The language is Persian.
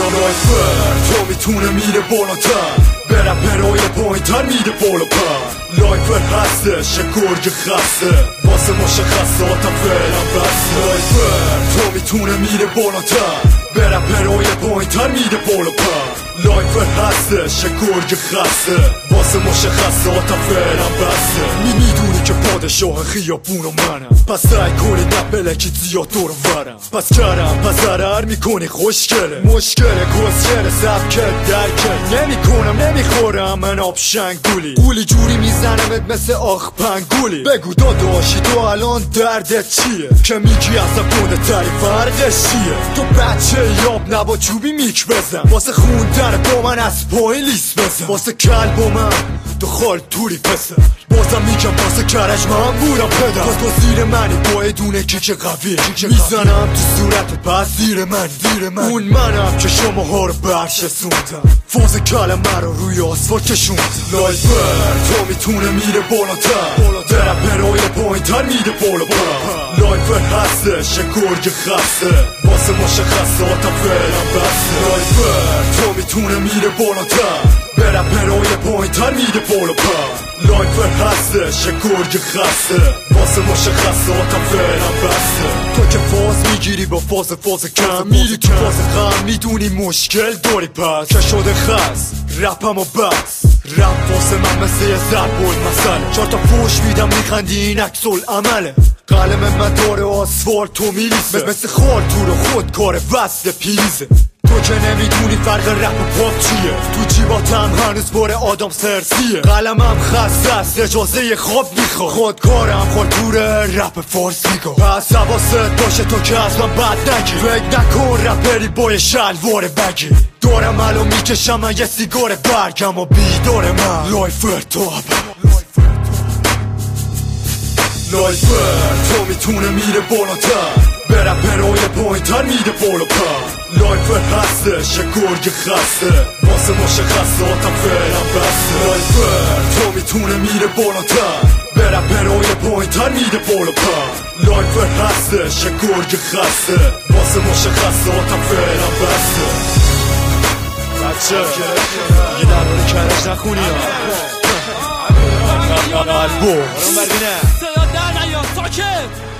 لایفر تو میتونه میره بالاتر، برم برای پایین‌تر میره بالا پر. لایفر هستش گرگ خسته، واسه مشخصاتم فعلا بسته. لایفر تو میتونه میره بالاتر، برم برای پایین‌تر میره بالا پر. لایفر هستش گرگ خسته، واسه مشخصاتم فعلا بسته. میدونی که پادشاه خیابون و منم، پس سعی کنی نبلکی زیاد دور ورم. پس کرم پس ضرر میکنی خوشگله، مشکله کسکله سبکت درکت نمیکنم نمیخورم من آب شنگولی. گولی جوری میزنمت مثل آخ پنگولی. بگو داداشی تو الان دردت چیه، که میگی اصلا کنده تری فرقش چیه. تو بچه یاب نبا چوبی میک بزن، واسه خوندن با من از پایین لیست بزن. واسه کلب و من تو خال توری پسر، بازم میگم واسه کرج من بودم پدر. تو زیر منی با ادونه که قوی میزنم تو صورت پس زیر من اون منم که شما ها رو برشسوندم. فاز کلمه رو روی آسفالت کشوندم. لایفر تو میتونه میره بالاتر، برم برای پایین‌تر میره بالا پر. لایفر هستش گرگ خسته، واسه مشخصاتم فعلا بسته. لایفر تو میتونه میره بالاتر، برم برای پایین‌تر میره بالا پر. لایفر هستش گرگ خسته، واسه مشخصاتم فعلا بسته. تو که فاز میگیری با فاز کم، میری تو فاز غم میدونی مشکل داری. پس که شده خست رپم و بس، رپ واسه من مثل یه ضرب‌ال مثله. 4 تا فوش میدم میخندی این عکس العمله. قلم من داره آسفالت تو میلیسه، مثل خال تو رو خود کار وصل پیریزه. تو که نمیدونی فرق رپ و پاپ چیه، تو جیباتم هنوز بار آدم سرسیه. قلمم خسته است اجازه خواب میخواد، خودکارم خالتوره رپ فارسی گو. پس حواست باشه تو که از من بد نگی، فکر نکن رپری با یه شلوار بگی. دارم الان میکشم من یه سیگار برگم و بیدار من لایفر تو لایفر تو میتونه میره بالاتر، برم برای پایین‌تر میره بالا پر. لایفر هستش گرگ خسته، واسه مشخصاتم فعلا بسته. لایفر تو میتونه میره بالاتر، برم برای پایین‌تر میره بالا پر. لایفر هستش گرگ خسته، واسه مشخصاتم فعلا بسته. بچه یه درباره کرج نخونی ها. البو صدا در نیا ساکت.